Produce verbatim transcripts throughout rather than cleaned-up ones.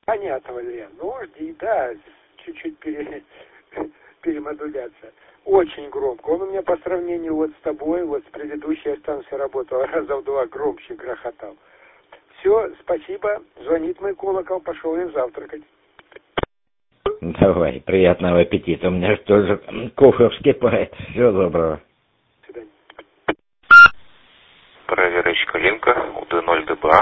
Понятно, Валерий. Ну, жди, да, чуть-чуть пере... перемодуляция. Очень громко. Он у меня по сравнению вот с тобой, вот с предыдущей станцией работал, раза в два громче грохотал. Все, спасибо. Звонит мой колокол, пошел я завтракать. Давай, приятного аппетита. У меня же тоже кофе вскипает. Всего доброго. До свидания. Проверочка Линка, УД ноль ДБА.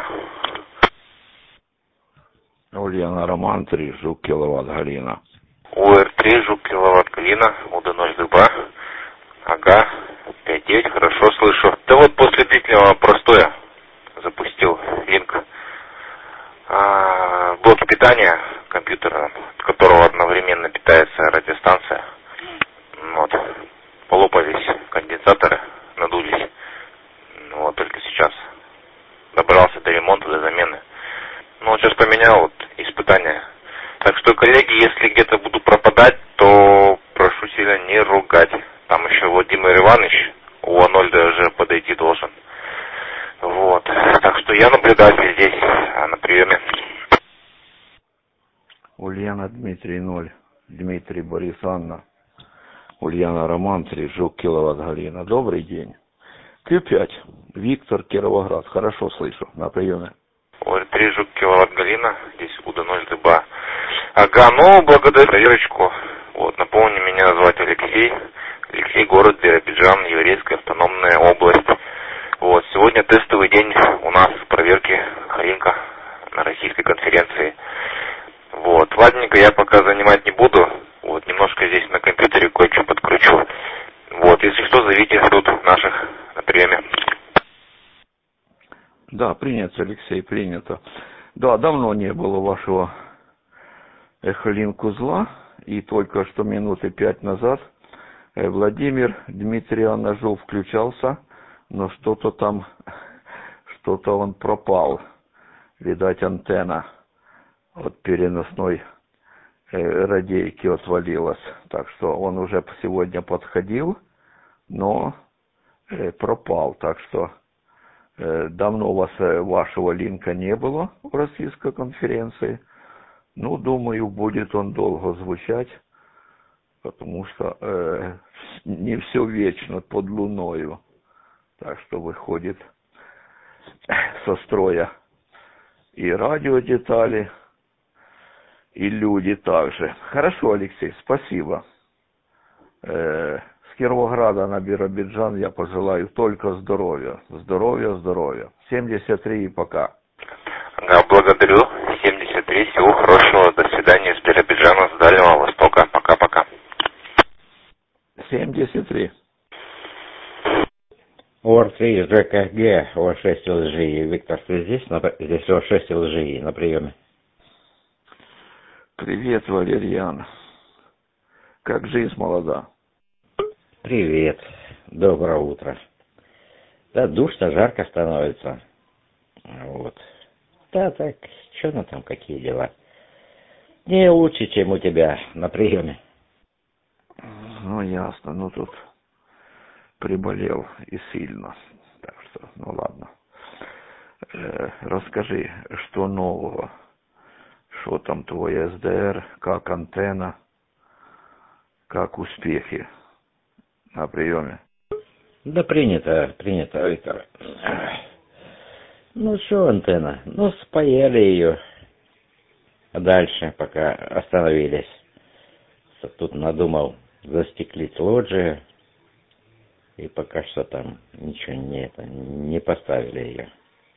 Ульяна Роман три, Жук, киловатт, Галина. УР три, Жук, киловатт, Галина, УД ноль ДБА. Ага, пять девять, хорошо слышу. Да вот после длительного простоя запустил Линк. А, блоки питания компьютера, от которого одновременно питается радиостанция. Вот. Полопались конденсаторы, надулись. Вот только сейчас добрался до ремонта, до замены. Ну вот сейчас поменял вот испытания. Так что, коллеги, если где-то буду пропадать, то прошу сильно не ругать. Там еще Владимир Иванович у Анольда уже подойти должен. Вот. Так что я наблюдатель здесь на приеме. Ульяна Дмитрий ноль, Дмитрий Борис Анна. Ульяна Роман три, Жук, киловатт, Галина. Добрый день. Q пять, Виктор, Кировоград. Хорошо слышу. На приеме. ОР три, Жук, киловатт, Галина. Здесь УД ноль ДБА. Ага, ну, благодарю проверочку. Вот, напомню, меня звать Алексей. Алексей, город Биробиджан, Еврейская автономная область. Вот, сегодня тестовый день у нас проверки Харинка на российской конференции. Вот, ладненько, я пока занимать не буду. Вот, немножко здесь на компьютере кое-что подкручу. Вот, если что, зовите тут наших на приеме. Да, принято, Алексей, принято. Да, давно не было вашего эхолинк узла. И только что минуты пять назад Владимир Дмитрий Анажов включался, но что-то там, что-то он пропал. Видать, антенна от переносной радейки отвалилась. Так что он уже сегодня подходил, но пропал. Так что давно у вас вашего линка не было в российской конференции. Ну, думаю, будет он долго звучать, потому что э, не все вечно под луною. Так что выходит со строя и радиодетали, и люди также. Хорошо, Алексей, спасибо. Э, с Кировограда на Биробиджан я пожелаю только здоровья. Здоровья, здоровья. семьдесят три и пока. Да, благодарю. семьдесят три, всего хорошего. До свидания с Биробиджана, с Дальнего Востока. Пока-пока. семьдесят три. ОР три, ЖКГ, О шесть ЛЖИ. Виктор, ты здесь? На, здесь О шесть ЛЖИ на приеме. Привет, Валерьян. Как жизнь молода? Привет. Доброе утро. Да, душно, жарко становится. Вот. Да, так, что на там, какие дела? Не лучше, чем у тебя на приеме. Ну, ясно. Ну, тут приболел и сильно. Так что, ну, ладно. Э, расскажи, что нового? Что там твой СДР? Как антенна? Как успехи на приеме? Да принято, принято, Виктор. Ну что, антенна, ну спаяли ее. А дальше, пока остановились. Тут надумал застеклить лоджию. И пока что там ничего не, это, не поставили ее.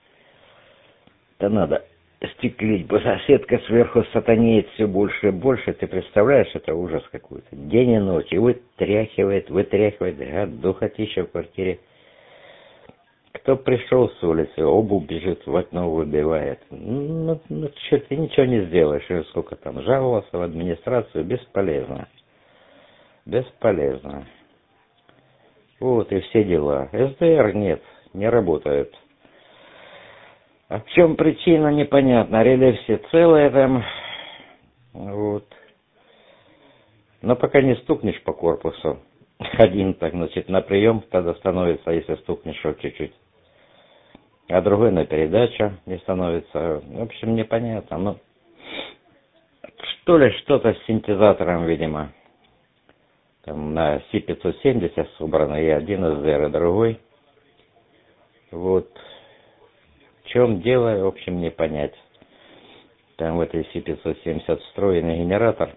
Да надо стеклить, бо соседка сверху сатанеет все больше и больше. Ты представляешь, это ужас какой-то. День и ночь. И вытряхивает, вытряхивает. Гад, духотища в квартире. Кто пришел с улицы, обувь бежит, в окно выбивает. Ну, ну что, ты ничего не сделаешь. И сколько там жаловался в администрацию, бесполезно. Бесполезно. Вот и все дела. СДР нет, не работает. А в чем причина, непонятно. Реле все целые там. Вот. Но пока не стукнешь по корпусу. Один так, значит, на прием тогда становится, если стукнешь вот чуть-чуть. А другой на передачу не становится. В общем, непонятно. Ну, то ли что-то с синтезатором, видимо. Там на Си пятьсот семьдесят собрано и один эс ди эр, и другой. Вот. В чем дело, в общем, не понять. Там в этой Си пятьсот семьдесят встроенный генератор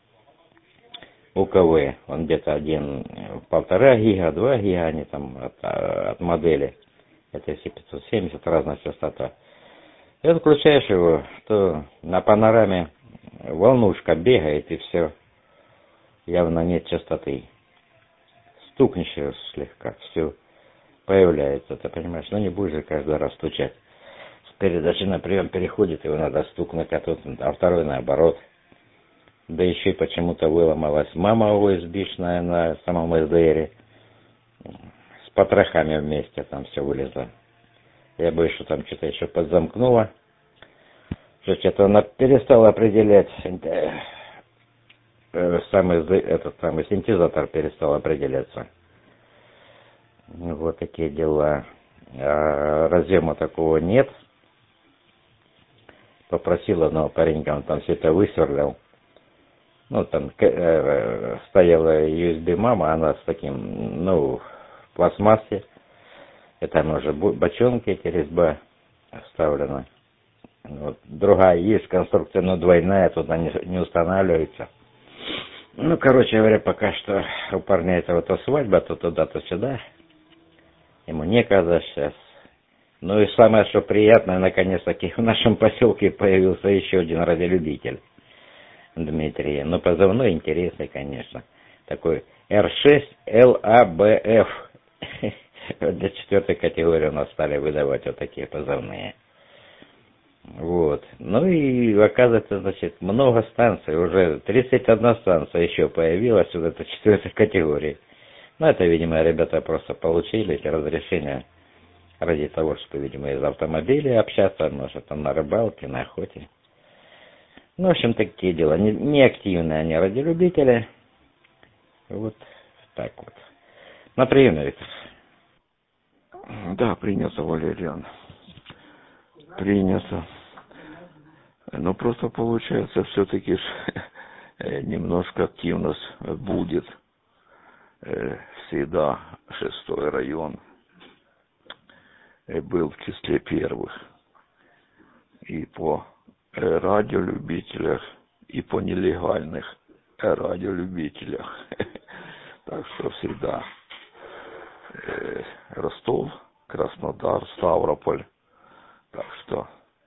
У К В. Он где-то один, полтора гига, два гига, они там от, от модели. Это Си пятьсот семьдесят, разная частота. И отключаешь его, то на панораме волнушка бегает и все. Явно нет частоты. Стукнешь ее слегка, все появляется, ты понимаешь? Ну не будешь же каждый раз стучать. С передачи на прием переходит, его надо стукнуть, а тут, а второй наоборот. Да еще и почему-то выломалась мама ю эс би-шная на самом эс ди эр. С потрохами вместе там все вылезло. Я боюсь, что там что-то еще подзамкнуло. Что что-то она перестала определять. Самый, этот самый синтезатор перестал определяться. Вот такие дела. А разъема такого нет. Попросил одного паренька, он там все это высверлил. Ну, там э, стояла ю эс би-мама, она с таким, ну, в пластмассе. Это она уже бочонки, эти резьба вставлена. Вот. Другая есть конструкция, но двойная, туда не, не устанавливается. Ну, короче говоря, пока что у парня этого то свадьба, то туда, то сюда. Ему некогда сейчас. Ну и самое, что приятное, наконец-таки в нашем поселке появился еще один радиолюбитель. Дмитрий. Ну, позывной интересный, конечно. Такой эр шесть эл а бэ эф. Для четвертой категории у нас стали выдавать вот такие позывные. Вот. Ну и оказывается, значит, много станций. Уже тридцать одна станция еще появилась вот этой четвертой категории. Ну, это, видимо, ребята просто получили эти разрешения ради того, чтобы, видимо, из автомобиля общаться, может, там на рыбалке, на охоте. Ну, в общем, такие дела. Не, не активные они радиолюбители. Вот так вот. На приеме, Виктор. Да, принято, Валериан. Принято. Но просто получается, все-таки немножко активность будет. Всегда шестой район был в числе первых. И по радиолюбителях, и по нелегальных радиолюбителях. Так что всегда Ростов, Краснодар, Ставрополь. Так что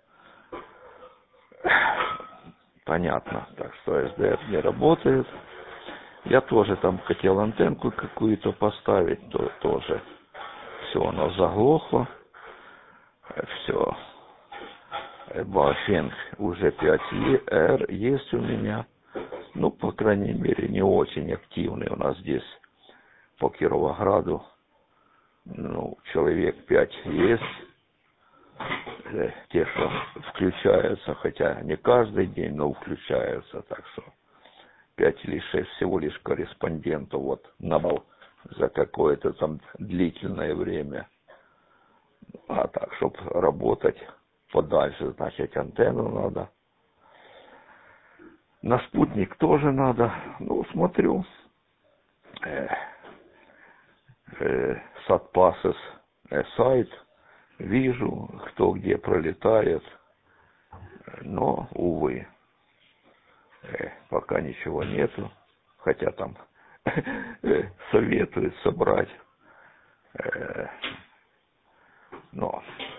понятно. Так что эс ди эр не работает. Я тоже там хотел антенку какую-то поставить, то тоже все оно заглохло. Все. Баофенг уже пять эр есть у меня. Ну, по крайней мере, не очень активный у нас здесь по Кировограду. Ну, человек пять есть. Те, что включаются, хотя не каждый день, но включаются. Так что пять или шесть всего лишь корреспондентов вот набрал за какое-то там длительное время. А так, чтобы работать подальше, значит, антенну надо. На спутник тоже надо. Ну, смотрю. Э, э, Сатпасес э, сайт. Вижу, кто где пролетает. Но, увы, э, пока ничего нету. Хотя там э, советуют собрать. Э, но,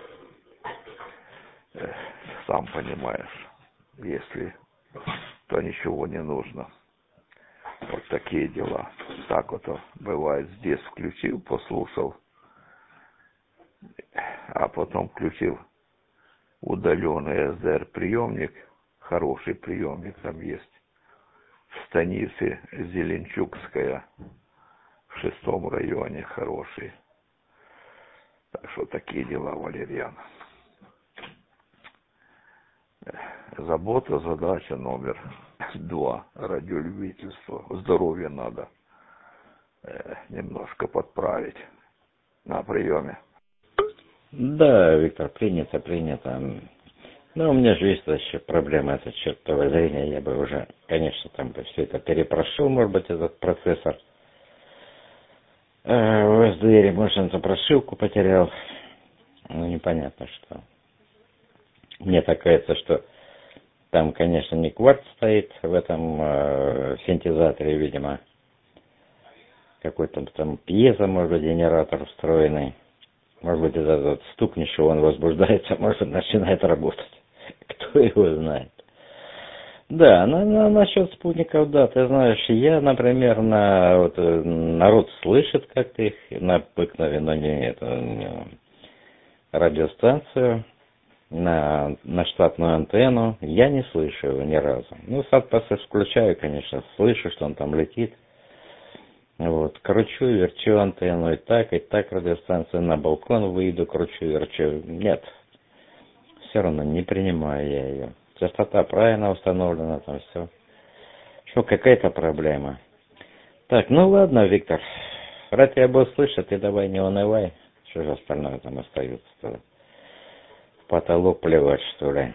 э, сам понимаешь, если то ничего не нужно. Вот такие дела. Так вот бывает, здесь включил, послушал, а потом включил удаленный эс ди эр приемник, хороший приемник там есть, в станице Зеленчукская, в шестом районе хороший. Так что такие дела, Валерьян. Забота, задача номер два. Радиолюбительство. Здоровье надо э, немножко подправить. На приеме. Да, Виктор, принято, принято. Ну, у меня же есть еще проблема, это чертовое зрение, я бы уже, конечно, там бы все это перепрошил, может быть, этот процессор. А в эс ди эр, может, он эту прошивку потерял. Ну, непонятно, что. Мне так кажется, что там, конечно, не кварц стоит в этом э, синтезаторе, видимо. Какой-то там пьезо, может быть, генератор встроенный. Может быть, этот вот стукнешь, он возбуждается, может, начинает работать. Кто его знает. Да, на, на, насчет спутников, да, ты знаешь, я, например, на вот, народ слышит как-то их на обыкновенную не, это, не, радиостанцию, на, на штатную антенну, я не слышу его ни разу. Ну, сад-пассаж включаю, конечно, слышу, что он там летит. Вот, кручу, верчу антенну и так, и так радиостанцию, на балкон выйду, кручу, верчу. Нет, все равно не принимаю я ее. Частота правильно установлена, там все. Что, какая-то проблема. Так, ну ладно, Виктор. Рад я был слышать, ты давай не унывай. Что же остальное там остается-то? В потолок плевать, что ли.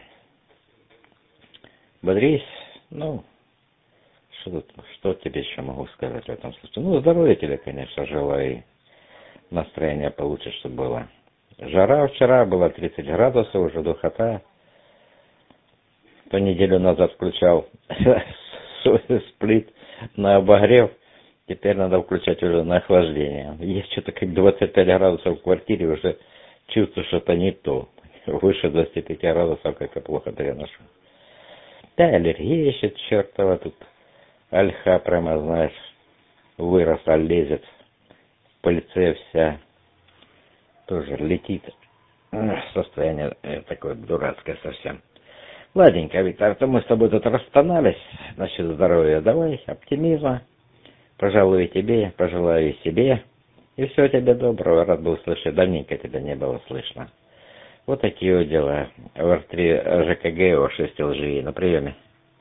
Бодрись. Ну, что тут, что тебе еще могу сказать в этом случае? Ну, здоровья тебе, конечно, желаю. Настроение получше, чтобы было. Жара вчера была тридцать градусов, уже духота. То неделю назад включал сплит на обогрев. Теперь надо включать уже на охлаждение. Есть что-то как двадцать пять градусов в квартире, уже чувствую, что это не то. Выше двадцати пяти градусов как-то плохо переношу. Да, аллергия еще чертова тут. Ольха прямо, знаешь, выросла, лезет. Пыльце вся тоже летит. Состояние такое дурацкое совсем. Ладненько, Виктор, то мы с тобой тут расстонались насчет здоровья. Давай, оптимизма. Пожалуй, и тебе, пожелаю и себе. И всего тебе доброго. Рад был слышать. Давненько тебя не было слышно. Вот такие вот дела. В эр три жэ ка гэ о шесть эл жи на приеме.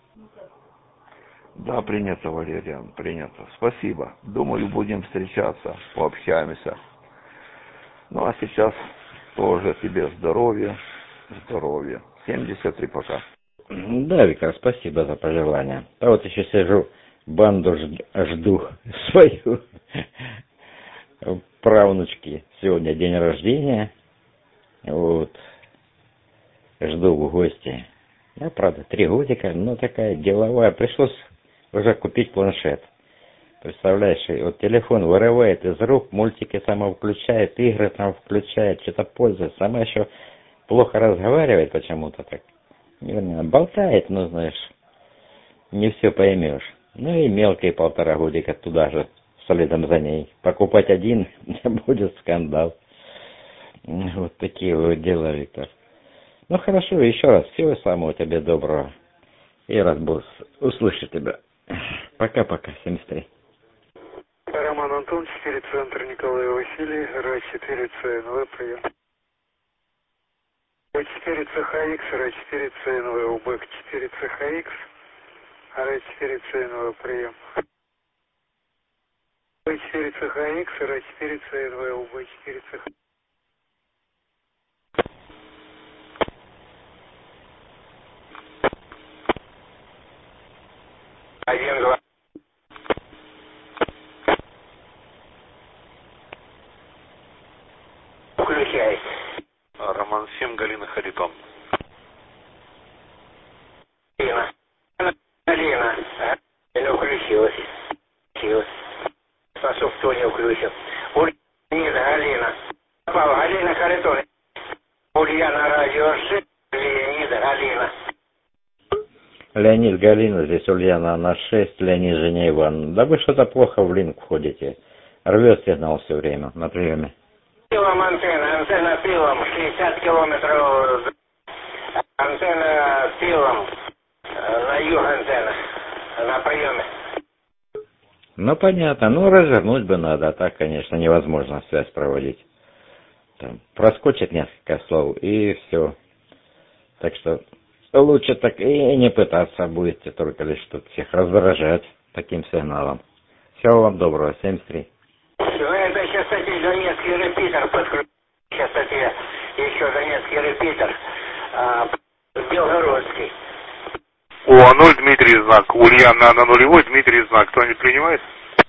Да, принято, Валериан, принято. Спасибо. Думаю, будем встречаться, пообщаемся. Ну, а сейчас тоже тебе здоровья, здоровья. семьдесят три пока. Да, Виктор, спасибо за пожелания. А вот еще сижу, банду жду свою правнучки. Сегодня день рождения. Вот. Жду в гости. Я, правда, три годика, но такая деловая. Пришлось уже купить планшет. Представляешь, вот телефон вырывает из рук, мультики сама включает, игры там включает, что-то пользуется. Сама еще плохо разговаривает почему-то так. Вернее, болтает, ну, знаешь, не все поймешь. Ну и мелкий полтора годика туда же, следом за ней. Покупать один будет скандал. Вот такие вот дела, Виктор. Ну хорошо, еще раз, всего самого тебе доброго. И рад был услышать тебя. Пока-пока, семьдесят три. Роман Антон, четыре центр, Николай Василий, эр четыре цэ эн вэ, прием. эр четыре цэ ха икс, эр четыре цэ эн вэ, УБЭК четыре цэ ха икс, эр четыре цэ эн вэ, прием. эр четыре цэ ха икс, эр четыре цэ эн вэ, УБЭК четыре цэ ха икс. Один, два. Включай. Роман семь, Галина Харитон. Галина. Галина. Галина включилась. Включилась. Спасу, кто не включил. Ульяна, Галина. Попал. Галина Харитон. Ульяна радио шесть. Леонид, Галина. Леонид, Галина, здесь Ульяна на шесть, Леонид, Женя, Иван. Да вы что-то плохо в линк входите. Рвет сигнал все время на приеме. Пилом антенна, антенна пилом, шестьдесят километров. Антенна пилом. На юг антенна. На приеме. Ну, понятно. Ну, развернуть бы надо, а так, конечно, невозможно связь проводить. Там проскочит несколько слов, и все. Так что лучше так и не пытаться будете только лишь тут всех раздражать таким сигналом. Всего вам доброго, семьдесят три. Все, это сейчас, кстати, Донецкий репитер подключен. Сейчас, кстати, еще Донецкий репитер. Белгородский. О, ноль Дмитрий знак. Ульяна на нулевой, Дмитрий знак. Кто-нибудь принимает?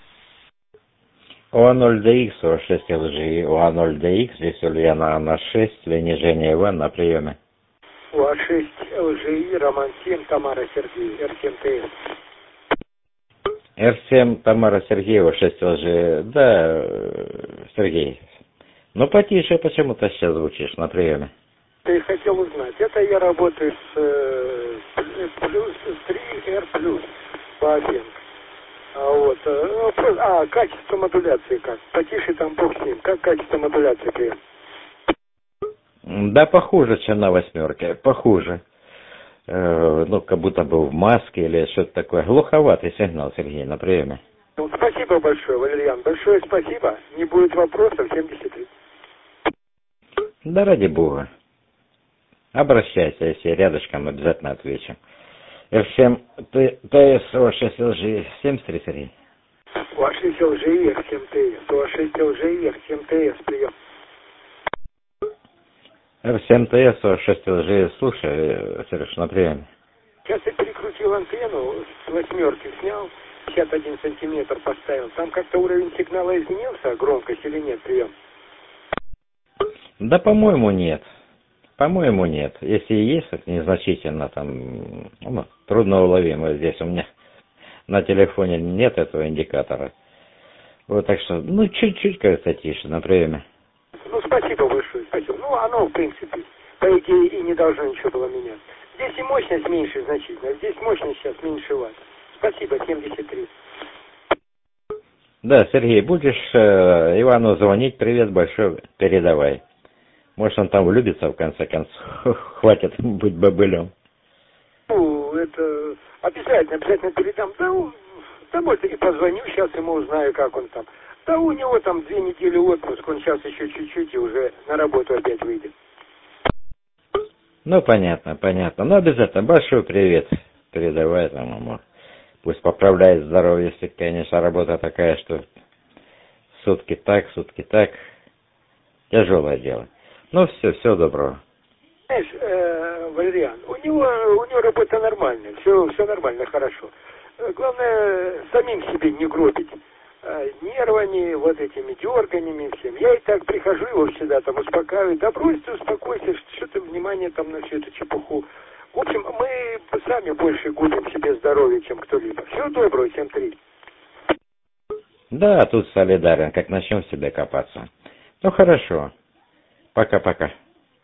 О ноль дэ икс, О шесть эл джи, О ноль дэ икс, здесь Ульяна на шесть, Ленижение Иван на приеме. О шесть эл джи, Роман семь, Тамара Сергей, эр семь тэ эс. эр семь, Тамара Сергеева, шесть эл джи, да, Сергей. Ну, потише почему-то сейчас звучишь на приеме. Ты хотел узнать. Это я работаю с, э, с плюс, с три эр плюс по Афинке. А вот, э, ну, а, качество модуляции как? Потише там бог с ним. Как качество модуляции прием? Да, похуже, чем на восьмерке, похуже. Э, ну, как будто был в маске или что-то такое. Глуховатый сигнал, Сергей, на приеме. Ну, спасибо большое, Валерьян. Большое спасибо. Не будет вопросов. семьдесят три. Да ради бога. Обращайся, если рядышком, обязательно отвечу. эр семь, тэ эс, О шесть эл джи, семьдесят три, Сергей. О шесть эл джи, эр семь тэ эс. О шесть эл джи, эр семь тэ эс. Прием. эр семь тэ эс, О шесть эл джи, слушай, Сереж, на приеме. Сейчас я перекрутил антенну, с восьмерки снял, пятьдесят один сантиметр поставил. Там как-то уровень сигнала изменился, громкость или нет, прием? Да, по-моему, нет. По-моему, нет. Если и есть, так незначительно, там, ну, трудно уловимо. Здесь у меня на телефоне нет этого индикатора. Вот так что, ну, чуть-чуть, кажется, тише на приеме. Ну, спасибо большое, спасибо. Ну, оно, в принципе, по идее, и не должно ничего было менять. Здесь и мощность меньше значительно, здесь мощность сейчас меньше ватт. Спасибо, семьдесят три. Да, Сергей, будешь э, Ивану звонить, привет большой передавай. Может, он там влюбится, в конце концов. Хватит быть бобылем. Ну, это обязательно, обязательно передам. Да, он, да, может, и позвоню сейчас ему, узнаю, как он там. Да, у него там две недели отпуск, он сейчас еще чуть-чуть и уже на работу опять выйдет. Ну, понятно, понятно. Ну, обязательно большой привет передавай там ему. Пусть поправляет здоровье, если, конечно, работа такая, что сутки так, сутки так. Тяжелое дело. Ну, все, всего доброго. Знаешь, э, Валериан, у него, у него работа нормальная, все, все нормально, хорошо. Главное, самим себе не гробить э, нервами, вот этими дерганиями всем. Я и так прихожу, его всегда там успокаиваю. Да брось ты, успокойся, что ты внимание там на всю эту чепуху. В общем, мы сами больше губим себе здоровье, чем кто-либо. Всего доброго, семь три. Да, тут солидарен, как начнем в себе копаться. Ну, хорошо. Пока-пока.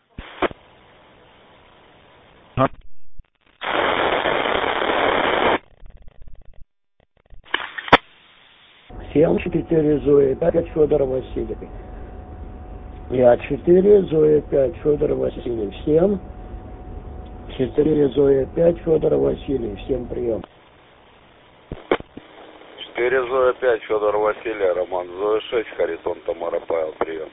семь четыре Зоя пять Федор Васильев. Я четыре Зоя пять Федор Васильев. семь четыре Зоя пять Федор Васильев. Всем прием. четыре Зоя пять Федор Василий, Роман Зоя шесть, Харитон Тамара Павел, прием.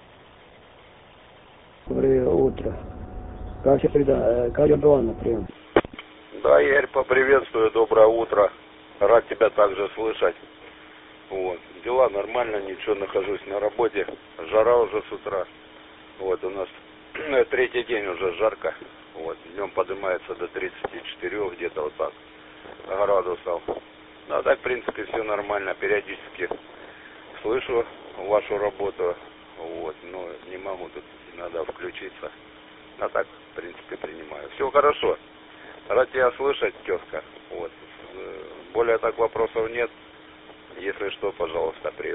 Доброе утро. Катя Фрида, Катя Дуана, прием. Да, Ярь, поприветствую, доброе утро. Рад тебя также слышать. Вот. Дела нормально, ничего, нахожусь на работе. Жара уже с утра. Вот, у нас третий день уже жарко. Вот, днем поднимается до тридцати четырёх, где-то вот так, градусов. Ну, а так, в принципе, все нормально. Периодически слышу вашу работу. Вот, но не могу тут иногда включиться. А так, в принципе, принимаю. Все хорошо. Рад тебя слышать, тезка. Вот. Более так вопросов нет. Если что, пожалуйста, прием.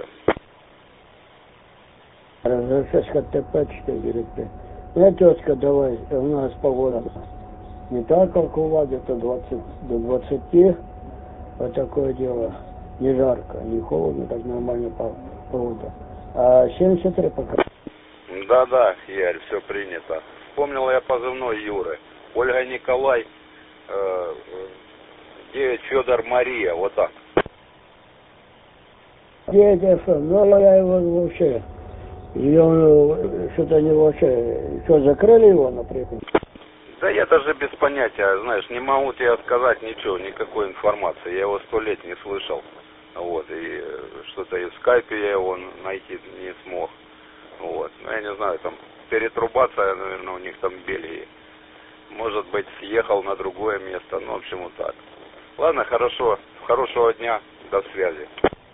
Разрешашка ТП четыре пять. Ну, тезка, давай, у нас погода не так, как у вас, где-то двадцать до двадцати. Вот такое дело. Не жарко, не холодно, так нормально погода. А семьдесят три пока. Да-да, Ярь, все принято. Вспомнил я позывной Юры. Ольга Николай, э, девять Федор Мария, вот так. девять эф эм, ну я его вообще, и он что-то не вообще, что, закрыли его, например? Да я даже без понятия, знаешь, не могу тебе сказать ничего, никакой информации. Я его сто лет не слышал. Вот, и что-то и в скайпе я его найти не смог. Вот, ну я не знаю, там перетрубация, наверное, у них там в Бельгии. может быть, съехал на другое место. Ну, в общем, вот так. Ладно, хорошо. Хорошего дня. До связи.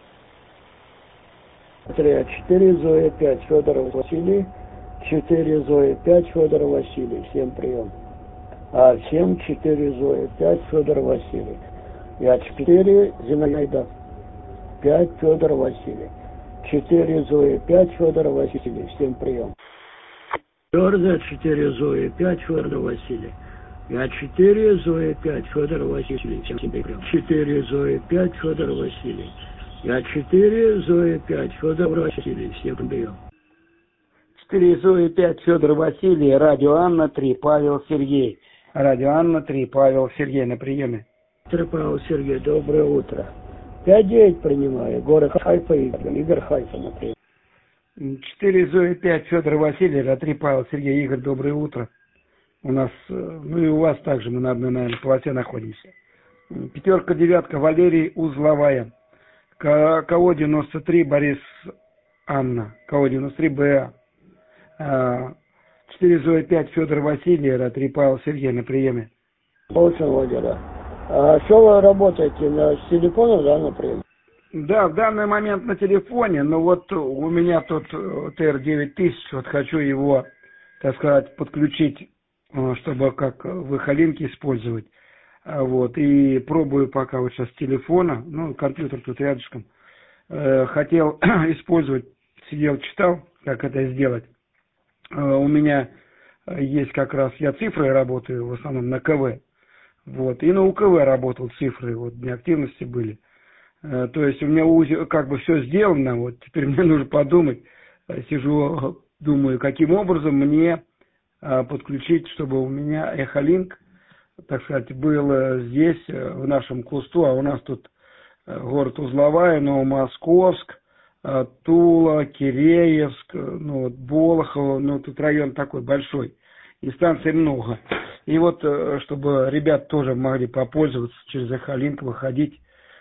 три, четыре, Зоя, пять, Федоров Василий. четыре, Зоя, пять, Федор Василий. Всем прием. А, семь, четыре, Зоя, пять, Федор Василий. Я четыре, Зинаида, пять, Федор Василий. четыре, Зоя, пять, Федор Василий. Всем прием. Твердо, четыре, Зоя, пять, Федор Василий. Я четыре, Зоя, пять, Федор Василий. Всем прием. четыре, Зоя, пять, Федор Василий. Я четыре, Зоя, пять, Федор Василий. Всем прием. четыре, Зоя, пять, Федор Василий. Радио Анна, три, Павел Сергей. Радио Анна, три, Павел Сергей на приеме. Павел Сергей, доброе утро. пять девять принимаю. Город Хайфа, Игорь. Игорь Хайфа на приеме. четыре, Зоя, пять, Федор Василий. Радио три, Павел Сергей. Игорь, доброе утро. У нас, ну и у вас также, мы на одной, наверное, полосе находимся. Пятерка, девятка, Валерий, узловая. КО девяносто три, Борис, Анна. КО девяносто три, БА. четыре, Зоя, пять, Федор Василий. Радио три, Павел Сергей на приеме. Очень Валера. А что вы работаете, на, с телефона, да, например? Да, в данный момент на телефоне, но вот у меня тут Т Р девять тысяч, вот хочу его, так сказать, подключить, чтобы как в Эхолинке использовать. Вот, и пробую пока вот сейчас с телефона, ну, компьютер тут рядышком. Хотел использовать, сидел, читал, как это сделать. У меня есть как раз, я цифрой работаю, в основном на КВ. Вот, и на У К В работал цифры, вот, дни активности были. То есть у меня УЗИ, как бы все сделано, вот, теперь мне нужно подумать, сижу, думаю, каким образом мне подключить, чтобы у меня Эхолинк, так сказать, был здесь, в нашем Кусту, а у нас тут город Узловая, Новомосковск, Тула, Киреевск, ну, вот, Болохово, ну, тут район такой большой, и станций много. И вот, чтобы ребят тоже могли попользоваться через Эхолинк, выходить,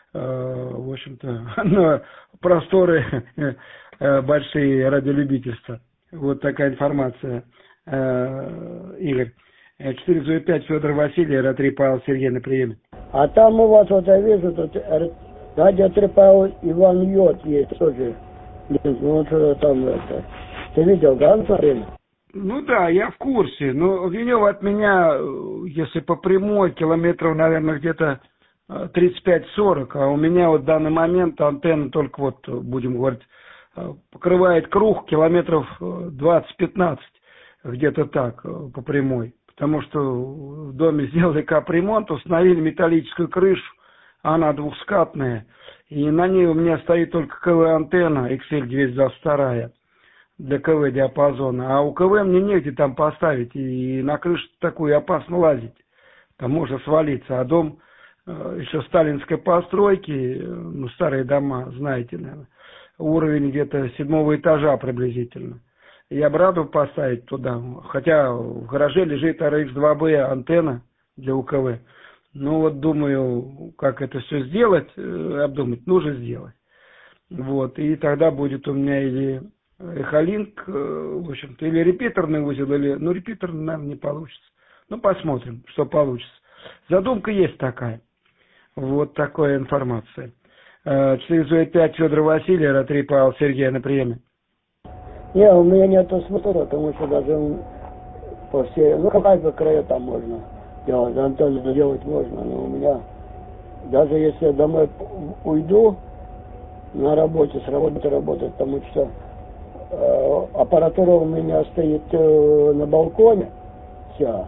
в общем-то, на просторы большие радиолюбительства. Вот такая информация, Игорь. четыре, Зоя, пять, Федор Василий, Радио три, Павел Сергей на приеме. А там у вас, вот я вижу, тут Радио три, Павел Иван Йод есть тоже. Ну, что там это. Ты видел, да, на время? Ну да, я в курсе. Но Венева от меня, если по прямой, километров, наверное, где-то тридцать пять сорок, а у меня вот в данный момент антенна только вот, будем говорить, покрывает круг километров двадцать-пятнадцать, где-то так, по прямой. Потому что в доме сделали капремонт, установили металлическую крышу, она двухскатная, и на ней у меня стоит только КВ-антенна Икс Эль двести двадцать два для КВ-диапазона, а у КВ мне негде там поставить, и на крышу такую опасно лазить, там можно свалиться, а дом еще сталинской постройки, ну, старые дома, знаете, наверное, уровень где-то седьмого этажа приблизительно. Я бы рад поставить туда, хотя в гараже лежит Ар Икс два Бэ антенна для У К В. Ну вот думаю, как это все сделать, обдумать, нужно сделать. Вот, и тогда будет у меня или Эхолинк, в общем-то, или репитерный узел, или, ну, репитер, наверное, не получится. Ну, посмотрим, что получится. Задумка есть такая. Вот такая информация. четыре Зоя пять, Федор Василий, Радио три, Павел Сергей на приеме. Не, у меня нету смысла, потому что даже по всей, ну, какая бы края там можно делать, антенну делать можно, но у меня, даже если я домой уйду, на работе, с работы работать, потому что э, аппаратура у меня стоит э, на балконе, вся,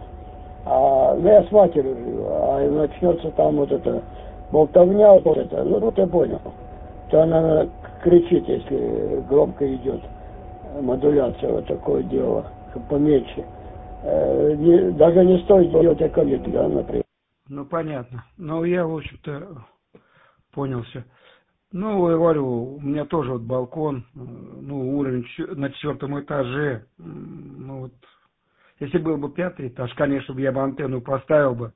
а, ну, я с матерью живу, а начнется там вот это болтовня, вот это, ну, ну, ты понял, то она кричит, если громко идет модуляция, вот такое дело, поменьше. Э, не, даже не стоит делать эколит, да, например. Ну, понятно. Ну, я, в общем-то, понял все. Ну, я говорю, у меня тоже вот балкон, ну, уровень на четвертом этаже, ну, вот, если был бы пятый этаж, конечно, я бы антенну поставил бы,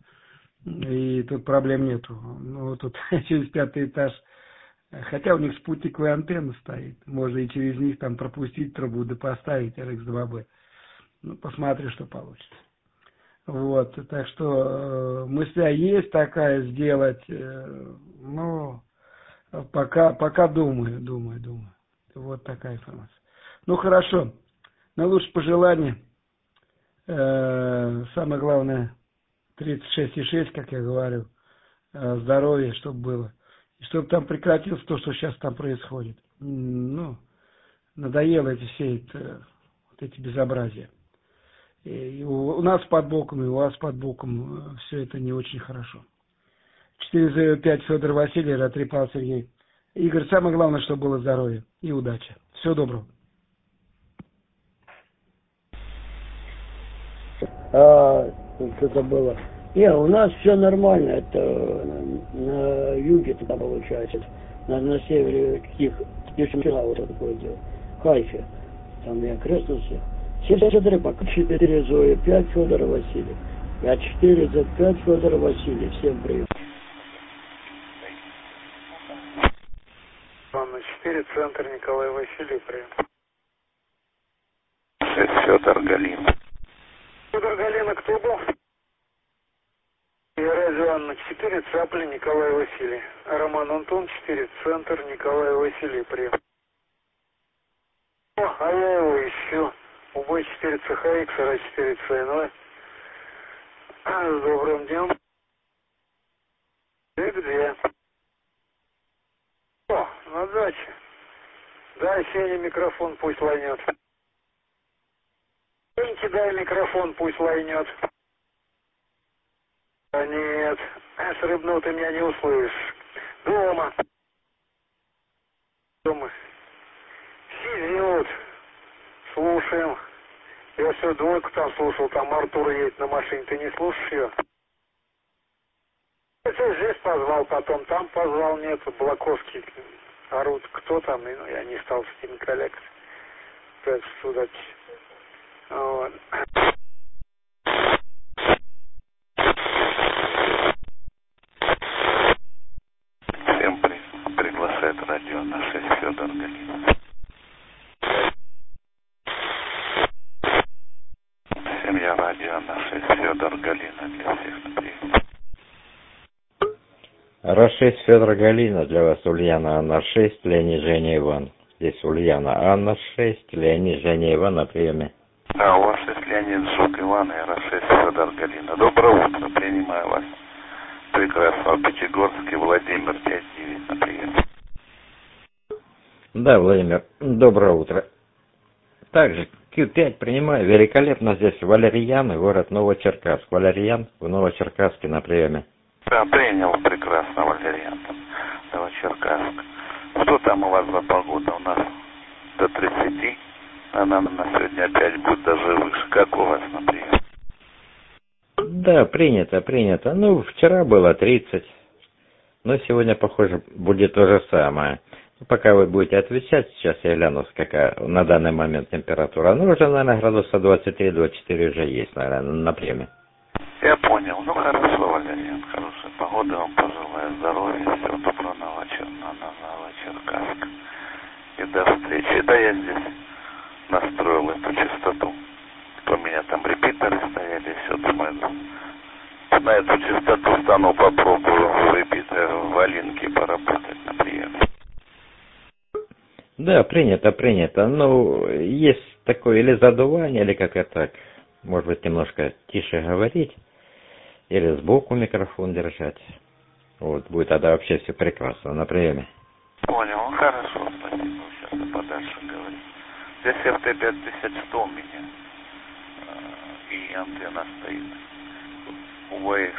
и тут проблем нету. Ну, тут через пятый этаж, хотя у них спутниковая антенна стоит, можно и через них там пропустить трубу, да поставить Ар Икс два Бэ. Ну, посмотри, что получится. Вот, так что э, мысля есть такая сделать, э, но пока, пока думаю, думаю, думаю. Вот такая информация. Ну хорошо, но лучше пожелания. Э, самое главное, тридцать шесть и шесть, как я говорю, э, здоровье, чтобы было. И чтобы там прекратилось то, что сейчас там происходит. Ну, надоело эти все это, вот эти безобразия. И у, у нас под боком, и у вас под боком все это не очень хорошо. четыре пять Федор Васильев, а три Павел Сергей. Игорь, самое главное, чтобы было здоровье и удачи. Всего доброго. А, что-то было. Не, у нас все нормально. Это на, на юге туда получается. На, на севере Тих, Тишина, вот это такое дело. Хайфе. Там я крестился. Смотри, пока четыре Зои, пять Федора Васильев. Я четыре за пять Федора Васильев. Всем привет. На четыре, центр Николай Васильев, привет. Федор Галина. Федор Галина, кто был? Я Радио Анна четыре, Цапли, Николай Василий. Роман Антон четыре, центр Николай Василий, привет. О, а я его ищу. Убой четыре цэ ха икс, эр четыре цэ эн вэ. С добрым днем. Ты где? О, на даче. Дай Сене микрофон, пусть лайнет. Сеньке дай микрофон, пусть лайнет. А нет, с Рыбного ты меня не услышишь. Дома. Дома. Сидит. Слушаем. Я все двойку там слушал, там Артур едет на машине. Ты не слушаешь ее? Я тебя здесь позвал, потом там позвал, нет, Блаковский орут. Кто там? И, ну, я не стал с ними коллектор. То сюда. Вот. Всем при... приглашает радио на шесть Федор Галина. Семья радио на шесть Федор Галина для всех на прием. эр шесть Федор Галина для вас, Ульяна Анна шесть, Леонид Женя Иван. Здесь Ульяна Анна шесть, Леонид Женя Иван на приеме. Да, у вас есть Леонид Жук Иван и эр шесть Федор Галина. Доброе утро, принимаю вас. Прекрасного Пятигорске, Владимир пять девять на прием. Да, Владимир, доброе утро. Также кью пять принимаю. Великолепно здесь Валерьян, город Новочеркасск. Валерьян в Новочеркасске на приеме. Да, принял прекрасно, Валерьян, там, Новочеркасск. Что там у вас за погода? У нас до тридцати, она на сегодня опять будет даже выше. Как у вас на прием? Да, принято, принято. Ну, вчера было тридцать, но сегодня, похоже, будет то же самое. Пока вы будете отвечать, сейчас я гляну, какая на данный момент температура. Ну, уже, наверное, градуса двадцать три двадцать четыре уже есть, наверное, на приеме. Я понял. Ну, хорошо, Валерьян, хорошая погода. Вам пожелаю здоровья, всего доброго на Новочеркасск. И до встречи. Да, я здесь настроил эту частоту. У меня там репитеры стояли, все, думаю, на эту частоту стану, попробую в репитере в Алинке поработать на приеме. Да, принято, принято. Ну, есть такое или задувание, или как это так, может быть, немножко тише говорить, или сбоку микрофон держать. Вот, будет тогда вообще все прекрасно на приеме. Понял, хорошо, спасибо, сейчас и подальше говорить. Здесь эф тэ пять тысяч сто у меня, и антенна стоит. Wave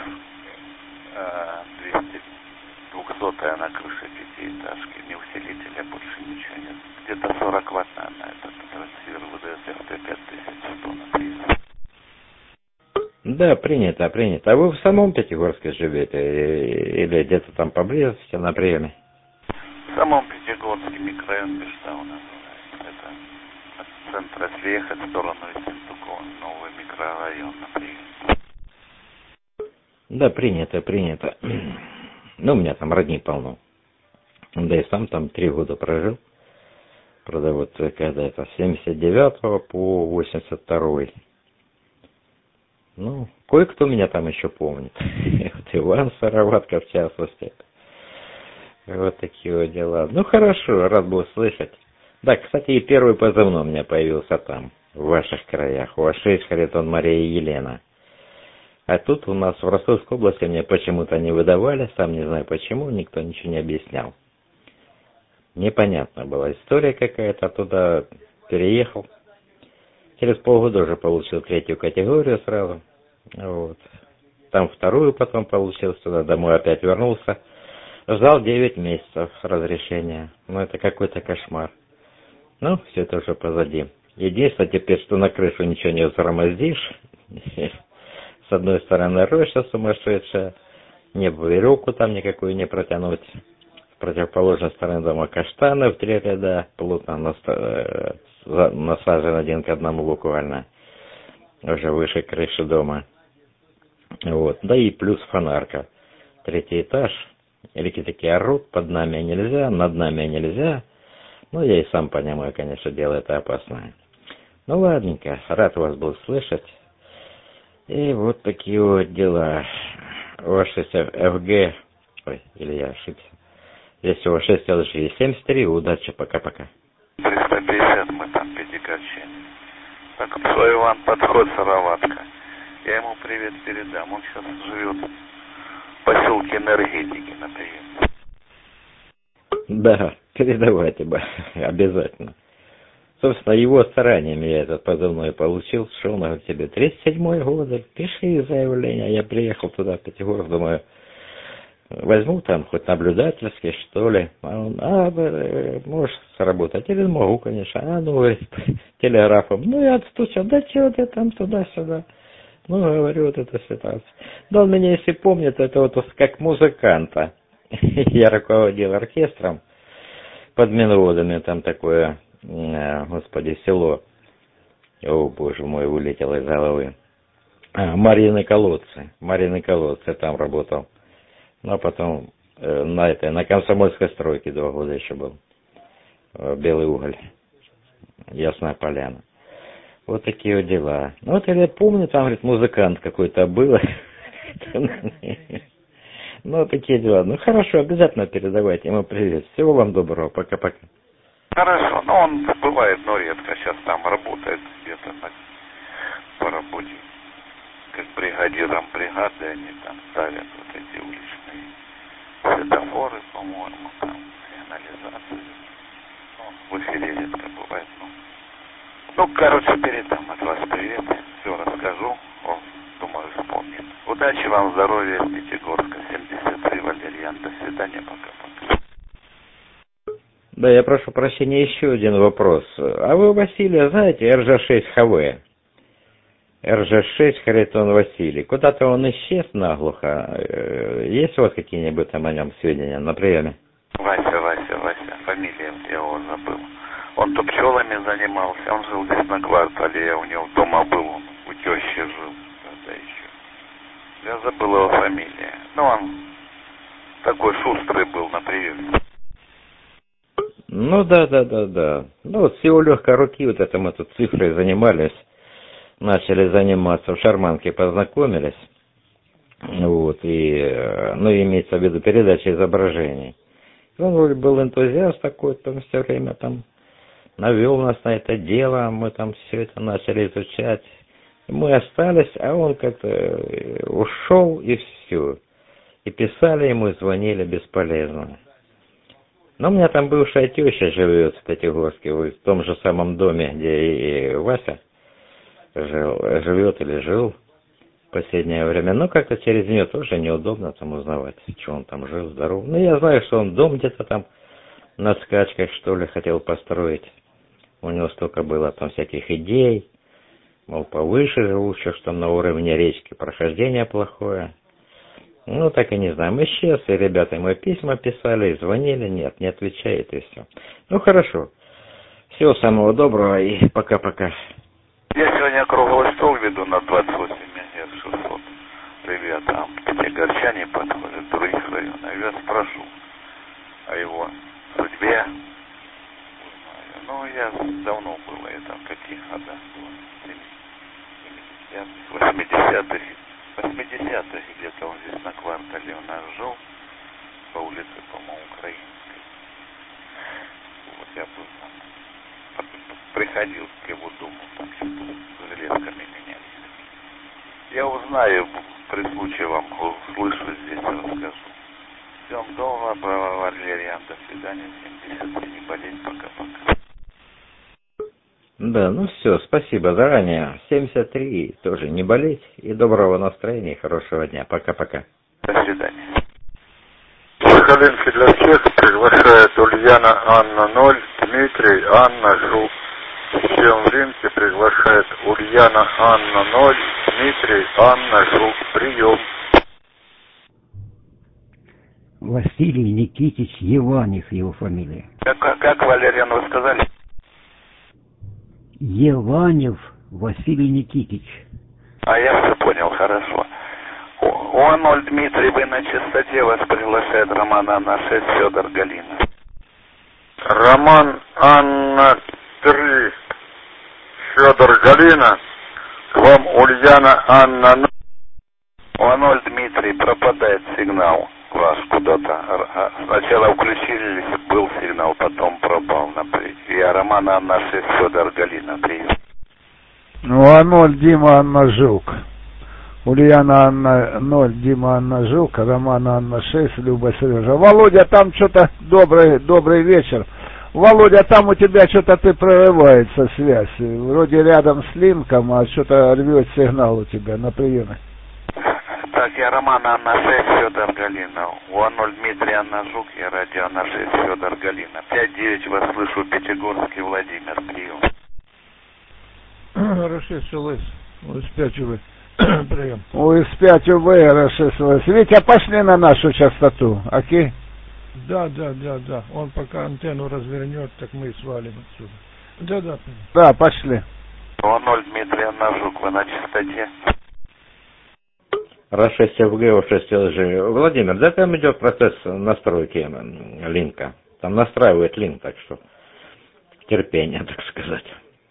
двести двухсотая на крыше пятиэтажки, ни усилителя, больше ничего нет. Где-то сорок ватт, наверное, этот трансфер выдает эф тэ пять тысяч сто на прием. Да, принято, принято. А вы в самом Пятигорске живете или где-то там поблизости на приеме? В самом Пятигорске, микрорайон Бештау называется. Это от центра, если ехать в сторону Ессентукова, новый микрорайон на прием. Да, принято, принято. Ну, у меня там родни полно. Да и сам там три года прожил. Правда, вот когда это, с семьдесят девятого по восемьдесят второй. Ну, кое-кто меня там еще помнит. Вот Иван Сыроватка, в частности. Вот такие вот дела. Ну, хорошо, рад был слышать. Да, кстати, и первый позывной у меня появился там, в ваших краях. У вас шесть Харитон Мария и Елена. А тут у нас в Ростовской области мне почему-то не выдавали, сам не знаю почему, никто ничего не объяснял. Непонятно была история какая-то, туда переехал. Через полгода уже получил третью категорию сразу. Вот. Там вторую потом получил, сюда домой опять вернулся. Ждал девять месяцев разрешения. Ну, это какой-то кошмар. Ну, все это уже позади. Единственное теперь, что на крышу ничего не взгромоздишь. С одной стороны роща сумасшедшая. Не веревку там никакую не протянуть. С противоположной стороны дома каштаны в три ряда. Плотно наста... насажен один к одному буквально. Уже выше крыши дома. Вот. Да и плюс фонарка. Третий этаж. Реки такие орут, под нами нельзя, над нами нельзя. Ну, я и сам понимаю, конечно, дело это опасное. Ну, ладненько, рад вас был слышать. И вот такие вот дела. У вас шесть эф гэ, ой, или я ошибся. Здесь у вас шесть эл джи семьдесят три, удачи, пока-пока. триста пятьдесят мы там Пятигорчане. Так, свой Иван подход Сыроватка. Я ему привет передам, он сейчас живет в поселке Энергетики, например. Да, передавайте бы, обязательно. Собственно, его стараниями я этот позывной получил. Что он говорит тебе? тридцать седьмой год, пиши заявление. Я приехал туда, в Пятигорск, думаю, возьму там хоть наблюдательский, что ли. А он, а, можешь сработать? Или могу, конечно. А, ну, говорит, телеграфом. Ну, я отстучал, да чего ты там туда-сюда? Ну, говорю, вот эта ситуация. Да он меня, если помнит, это вот как музыканта. Я руководил оркестром под Минводами, там такое, господи, село. О, боже мой, вылетело из головы. А, Марьины колодцы. Марьины колодцы, там работал. Ну, а потом э, на этой, на Комсомольской стройке два года еще был. Белый уголь. Ясная Поляна. Вот такие вот дела. Ну, вот я помню, там, говорит, музыкант какой-то был. Ну, такие дела. Ну, хорошо, обязательно передавайте ему привет. Всего вам доброго. Пока-пока. Хорошо, но он бывает, но редко. Сейчас там работает где-то на, по работе. Как бригадиром бригады они там ставят вот эти уличные светофоры, по-моему, там, сигнализации. Ну, в эфире редко бывает, ну. Ну, короче, передам от вас привет. Все расскажу. Он, думаю, вспомнит. Удачи вам, здоровья, Пятигорска, семьдесят три, Валерьян. До свидания, пока-пока. Да, я прошу прощения, еще один вопрос. А вы, Василия, знаете эр жэ шесть ха вэ? эр жэ шесть Харитон Василий. Куда-то он исчез наглухо. Есть у вас какие-нибудь там о нем сведения на приеме? Вася, Вася, Вася. Фамилия я его забыл. Он то пчелами занимался, он жил здесь на квартале, я у него дома был, он у тещи жил, тогда еще. Я забыл его фамилию. Ну, он такой шустрый был на приеме. Ну, да, да, да, да. Ну, вот с его легкой руки вот это мы тут цифрой занимались, начали заниматься, в Шарманке познакомились, вот, и, ну, имеется в виду передача изображений. Он вроде был энтузиаст такой, там все время там навел нас на это дело, мы там все это начали изучать. Мы остались, а он как-то ушел, и все. И писали ему, и звонили бесполезно. Но у меня там бывшая теща живет в Пятигорске, в том же самом доме, где и Вася жил, живет или жил в последнее время. Но как-то через нее тоже неудобно там узнавать, что он там жил, здоров. Ну, я знаю, что он дом где-то там на скачках, что ли, хотел построить. У него столько было там всяких идей, мол, повыше живу, что там на уровне речки прохождение плохое. Ну, так и не знаю, мы исчез, и ребята ему письма писали, и звонили, нет, не отвечает, и все. Ну, хорошо. Всего самого доброго, и пока-пока. Я сегодня круглый стол веду на двадцать восемь мегагерц шестьсот. Ребята, пятигорчане подходят, других районов. Я спрошу о его судьбе. Ну, я давно было, это в каких годах было? Я в восьмидесятых, восьмидесятых где-то он здесь на квартале у нас жил, по улице, по-моему, Украинской. Вот я был там, приходил к его дому, там что-то железками менялись. Я узнаю, при случае вам услышу здесь, расскажу. Всем доброго, Валериан, до свидания, семьдесят три, не болеть, пока-пока. Да, ну все, спасибо заранее. семьдесят три, тоже не болеть. И доброго настроения, и хорошего дня. Пока-пока. До свидания. Сахалинский для всех приглашает Ульяна Анна ноль, Дмитрий Анна Жук. Всем в линке приглашает Ульяна Анна ноль, Дмитрий Анна Жук. Прием. Василий Никитич Еванев, его фамилия. Как, как, как Валериан, вы сказали? Еванев Василий Никитич. А я все понял, хорошо. О ноль Дмитрий, вы на чистоте, вас приглашает Роман Анна шесть, Федор Галина. Роман Анна три, Федор Галина. К вам Ульяна Анна ноль. О ноль Дмитрий, пропадает сигнал ваш куда-то. Сначала включились, был сигнал, потом пропал. Я Роман Анна шесть, Федор Галина. Прием. Ну, а ноль Дима Анна Жук. Ульяна Анна ноль, Дима Анна Жук, Роман Анна шесть, Люба Сережа. Володя, там что-то добрый, добрый вечер. Володя, там у тебя что-то ты прорывается связь. Вроде рядом с линком, а что-то рвет сигнал у тебя на приеме. Так, я Роман Анна шесть, Федор Галина. У ноль Дмитрий Анна Жук, я радио Анна шесть, Федор Галина. пять девять вас слышу, Пятигорский Владимир, прием. Расширилось. Ой, спятили. Прием. Ой, спять УВ расширилось. Витя, пошли на нашу частоту, окей? Да, да, да, да. Он пока антенну развернет, так мы свалим отсюда. Да, да. Да, пошли. У ноль Дмитрий Анна Жук, вы на частоте. раз шесть эф гэ, о шесть эл джи. Владимир, да, там идет процесс настройки линка. Там настраивает линк, так что терпение, так сказать.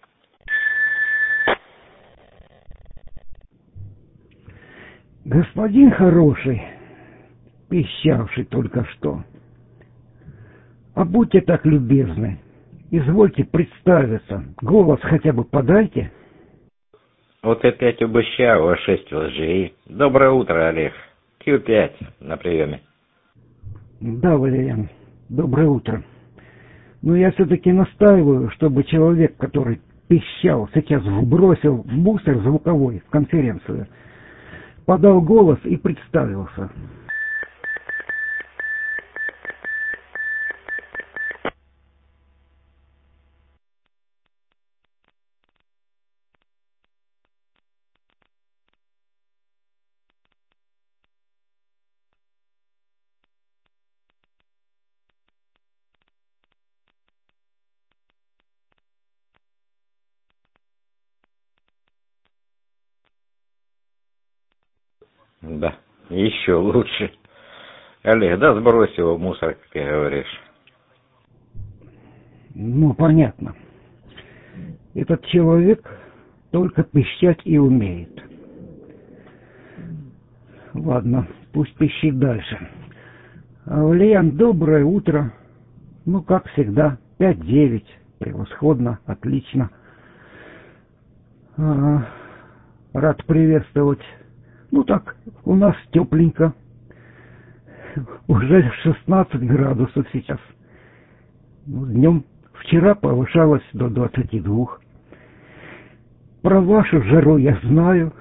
Господин хороший, пищавший только что, а будьте так любезны, извольте представиться, голос хотя бы подайте. Вот опять обыщал, о шесть эл джи. Доброе утро, Олег. кью пять на приеме. Да, Валериан, доброе утро. Но я все-таки настаиваю, чтобы человек, который пищал, сейчас вбросил в мусор звуковой в конференцию, подал голос и представился. Да, еще лучше. Олег, да сбрось его в мусор, как ты говоришь. Ну, понятно. Этот человек только пищать и умеет. Ладно, пусть пищит дальше. Валериан, доброе утро. Ну, как всегда, пять девять. Превосходно, отлично. А, рад приветствовать. Ну так, у нас тепленько. Уже шестнадцать градусов сейчас. Ну, днем вчера повышалось до двадцати двух. Про вашу жару я знаю.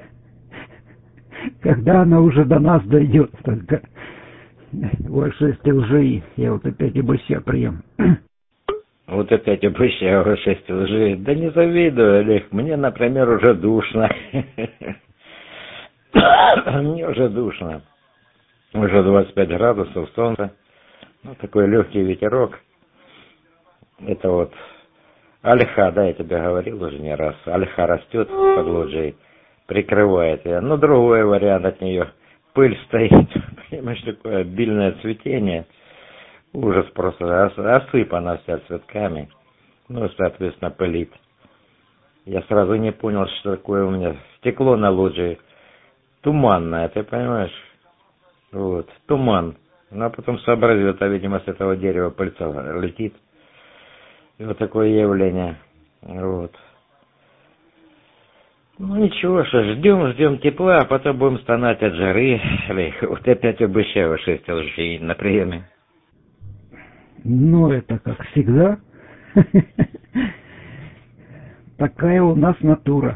Когда она уже до нас дойдет, только о шесть эл джи, я вот опять ОБЩ прием. Вот опять ОБЩ, о шесть эл джи. Да не завидую, Олег, мне, например, уже душно. Мне уже душно. Уже двадцать пять градусов, солнце. Ну, такой легкий ветерок. Это вот ольха, да, я тебе говорил уже не раз. Ольха растет под лоджией, прикрывает ее. Ну, другой вариант от нее. Пыль стоит. Понимаешь, такое обильное цветение. Ужас просто. Осыпана вся цветками. Ну, соответственно, пылит. Я сразу не понял, что такое у меня стекло на лоджии. Туманное, ты понимаешь? Вот, туман. Ну, а потом сообразил, это, видимо, с этого дерева пыльца летит. И вот такое явление. Вот. Ну ничего, что ждем, ждем тепла, а потом будем стонать от жары. Вот опять обещаю шесть лжей на приеме. Ну, это как всегда. Такая у нас натура.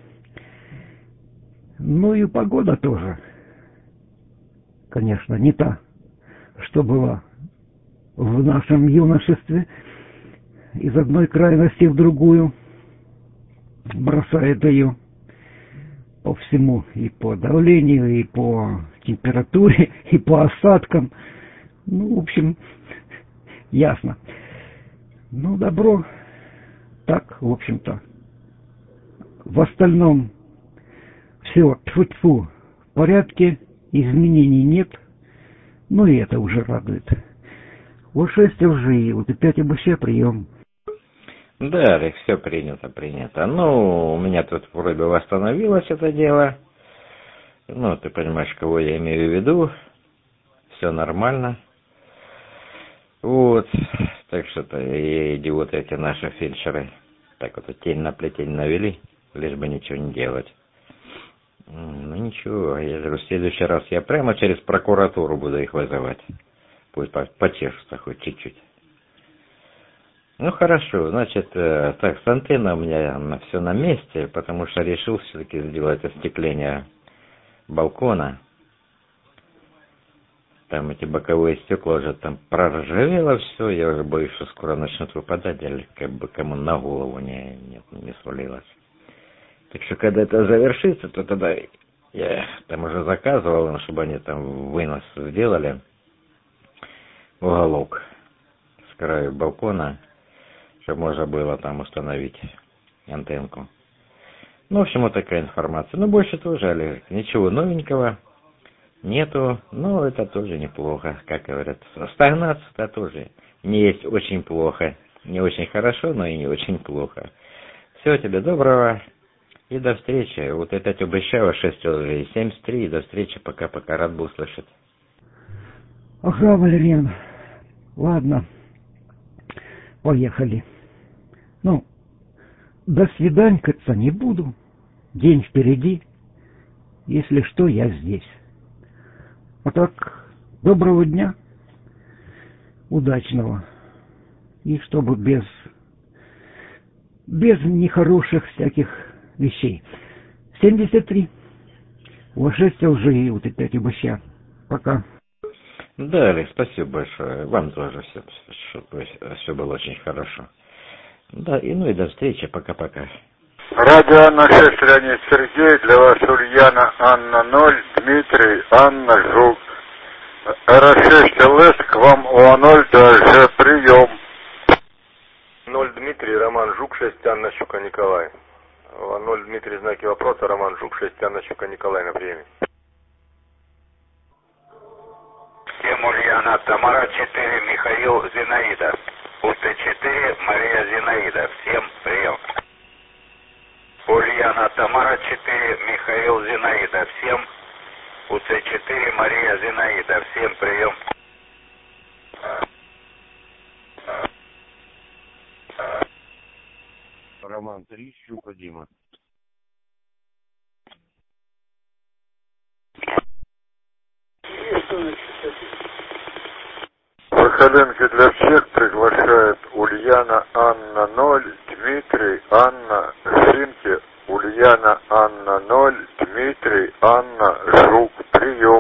Ну и погода тоже. Конечно, не та, что была в нашем юношестве. Из одной крайности в другую бросает ее по всему, и по давлению, и по температуре, и по осадкам. Ну, в общем, ясно. Ну, добро. Так, в общем-то. В остальном все, тьфу-тьфу, в порядке, изменений нет. Ну, и это уже радует. Вот шесть лжи, вот опять обыщай прием. Да, Олег, все принято, принято. Ну, у меня тут вроде бы восстановилось это дело. Ну, ты понимаешь, кого я имею в виду. Все нормально. Вот. Так что-то и идиоты эти наши фельдшеры. Так вот тень на плетень навели, лишь бы ничего не делать. Ну, ничего, я говорю, в следующий раз я прямо через прокуратуру буду их вызывать. Пусть потешутся хоть чуть-чуть. Ну хорошо, значит, э, так, с антенной у меня все на месте, потому что решил все-таки сделать остекление балкона. Там эти боковые стекла уже там проржавело все, я уже боюсь, что скоро начнут выпадать, или как бы кому на голову не, не, не свалилось. Так что когда это завершится, то тогда я там уже заказывал, чтобы они там вынос сделали, уголок с краю балкона, чтобы можно было там установить антенку. Ну, в общем, вот такая информация. Ну, больше тоже, Олег, ничего новенького нету, но это тоже неплохо, как говорят. Стагнация-то тоже не есть очень плохо. Не очень хорошо, но и не очень плохо. Всего тебе доброго и до встречи. Вот опять обещаю шесть семьдесят три, и до встречи. Пока-пока, рад был слышать. Ага, Валерьян, ладно, поехали. Ну, до свиданькаться не буду. День впереди. Если что, я здесь. А так, доброго дня. Удачного. И чтобы без... без нехороших всяких вещей. семьдесят три. Вот шесть лжи, вот опять обыща. Пока. Да, Олег, спасибо большое. Вам тоже все, чтобы все было очень хорошо. Да, и ну и до встречи. Пока-пока. Радио Анна шесть, Леонид Сергей, для вас Ульяна Анна ноль, Дмитрий Анна Жук. эр шесть эл эс к вам о ноль ДЖ, прием. ноль Дмитрий, Роман Жук, шесть Анна Щука Николай. ноль Дмитрий, знаки вопроса, Роман Жук, шесть Анна Щука Николай на приеме. семь Ульяна Тамара, четыре Михаил Зинаида. УТ четыре Мария Зинаида. Всем прием. Ульяна Тамара, четыре Михаил Зинаида. Всем УТ четыре Мария Зинаида. Всем прием. Роман три, Щука Дима. Сахалинки для всех приглашает Ульяна Анна ноль, Дмитрий Анна Жинки, Ульяна Анна ноль, Дмитрий Анна Жук, прием.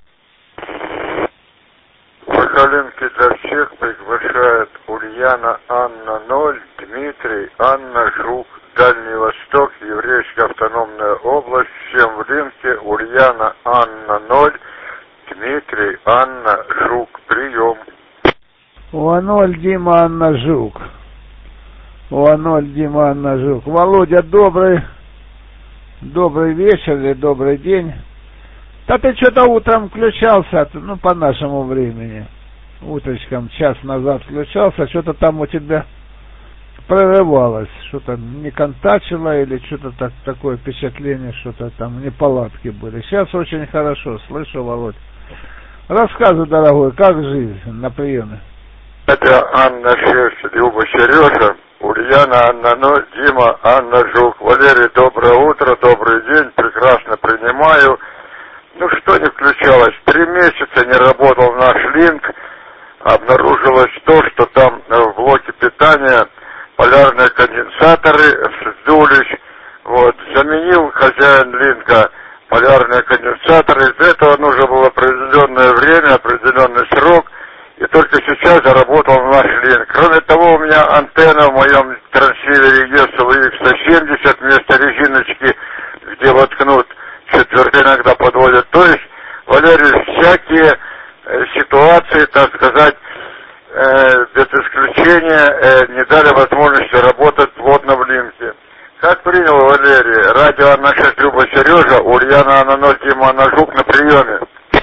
Сахалинки для всех приглашает Ульяна Анна ноль, Дмитрий Анна Жук, Дальний Восток, Еврейская автономная область, всем в линке Ульяна Анна ноль, Дмитрий Анна Жук, прием. О ноль Дима Анна Жук. О ноль Дима Анна Жук. Володя, добрый, добрый вечер или добрый день. Да ты что-то утром включался, ну, по нашему времени. Утречком, час назад включался, что-то там у тебя прерывалось, что-то не контачило или что-то так, такое впечатление, что-то там неполадки были. Сейчас очень хорошо, слышу, Володь. Рассказывай, дорогой, как жизнь на приеме? Это Анна шесть, Люба Сережа, Ульяна Анна ноль, Дима Анна Жук. Валерий, доброе утро, добрый день, прекрасно принимаю. Ну что не включалось, три месяца не работал наш линк, обнаружилось то, что там в блоке питания полярные конденсаторы сдулись, вот, заменил хозяин линка полярные конденсаторы, из этого нужно было определенное время, определенный срок, и только сейчас заработал наш линк. Кроме того, у меня антенна в моем трансивере и эс эл икс сто семьдесят вместо резиночки, где воткнут четвертый, иногда подводят. То есть, Валерий, всякие э, ситуации, так сказать, э, без исключения э, не дали возможности работать плотно в линке. Как принял, Валерий? Радио Анна шесть, Люба Сережа, Ульяна Анна ноль, Дима Анна Жук на приеме.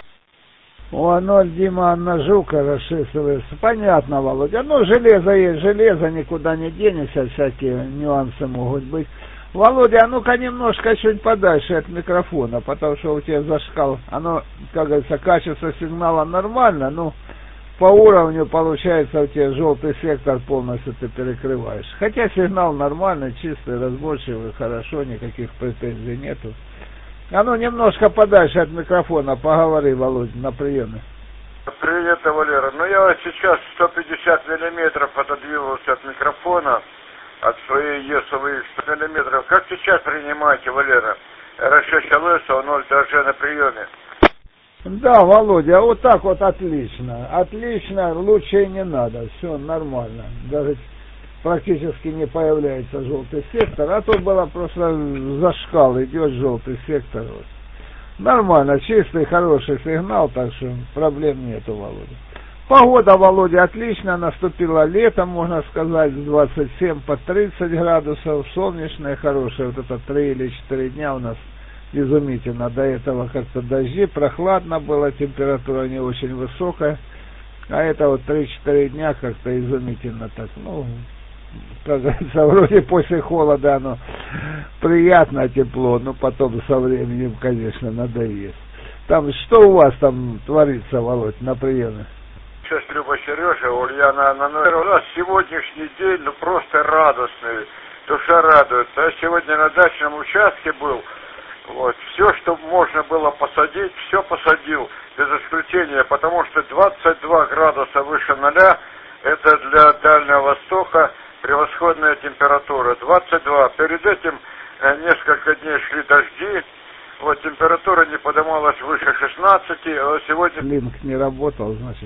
О, ноль, Дима Анна Жука расшифровывается. Понятно, Володя. Ну, железо есть железо, никуда не денешься, всякие нюансы могут быть. Володя, а ну-ка немножко чуть подальше от микрофона, потому что у тебя зашкал. Оно, как говорится, качество сигнала нормально, ну, по уровню получается у тебя желтый сектор полностью ты перекрываешь. Хотя сигнал нормальный, чистый, разборчивый, хорошо, никаких претензий нету. А ну немножко подальше от микрофона поговори, Володя, на приеме. Принято, Валера. Ну я вот сейчас сто пятьдесят миллиметров отодвинулся от микрофона, от своей эс эл икс сто миллиметров. Как сейчас принимаете, Валера? эр шесть эл эс ноль ди джей на приеме. Да, Володя, вот так вот отлично. Отлично, лучше и не надо. Все нормально. Даже практически не появляется желтый сектор. А тут было просто зашкал, идет желтый сектор. Вот. Нормально, чистый, хороший сигнал, так что проблем нету, Володя. Погода, Володя, отлично. Наступило лето, можно сказать, с двадцать семь по тридцать градусов. Солнечное, хорошее. Вот это три или четыре дня у нас изумительно. До этого как-то дожди, прохладно было, температура не очень высокая. А это вот три-четыре дня как-то изумительно так. Ну, как говорится, вроде после холода оно приятно, тепло, но потом со временем, конечно, надоест. Там, что у вас там творится, Володь, на приеме? Сейчас, Люба Сережа, Ульяна Анна ноль. У нас сегодняшний день, ну, просто радостный. Душа радуется. Я сегодня на дачном участке был. Вот, все, что можно было посадить, все посадил, без исключения, потому что двадцать два градуса выше ноля, это для Дальнего Востока превосходная температура. двадцать два. Перед этим э, несколько дней шли дожди, вот, температура не поднималась выше шестнадцати, а сегодня... Линк не работал, значит,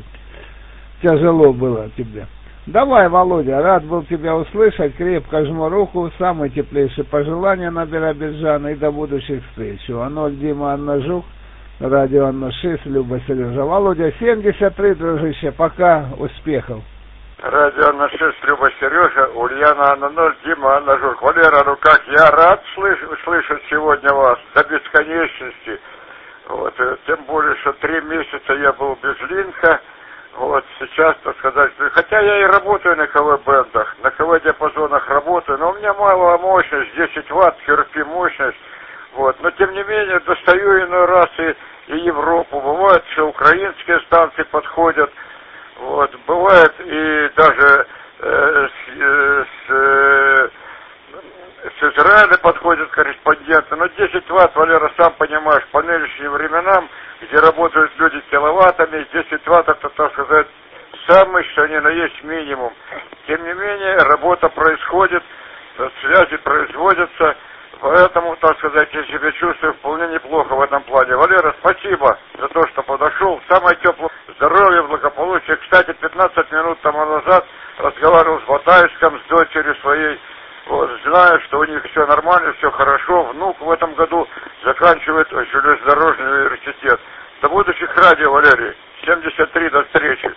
тяжело было тебе. Давай, Володя, рад был тебя услышать, крепко жму руку, самые теплейшие пожелания на Биробиджана и до будущих встреч. А ноль, Дима Анна Жук, радио Анна шесть, Люба Сережа. Володя, семьдесят три, дружище, пока, успехов. Радио Анна шесть, Люба Сережа, Ульяна Анна ноль, Дима Анна Жук. Валера, ну как, я рад слыш- слышать сегодня вас до бесконечности. Вот, тем более, что три месяца я был без линка. Вот, сейчас, так сказать, хотя я и работаю на КВ-бендах, на КВ-диапазонах работаю, но у меня малая мощность, десять ватт, херпи мощность, вот, но тем не менее достаю иной раз и, и Европу, бывает, что украинские станции подходят, вот, бывает и даже э, с, э, с, э, с Израиля подходят корреспонденты, но десять ватт, Валера, сам понимаешь, по нынешним временам, где работают люди киловаттами, десять ватт это, так сказать, самый, что ни на есть минимум. Тем не менее, работа происходит, связи производятся, поэтому, так сказать, я себя чувствую вполне неплохо в этом плане. Валера, спасибо за то, что подошел. Самое теплое здоровье, благополучие. Кстати, пятнадцать минут тому назад разговаривал с Батайском, с дочерью своей. Вот, знаю, что у них все нормально, все хорошо. Внук в этом году заканчивает железнодорожный университет. До будущих радио, Валерий. семьдесят три, до встречи.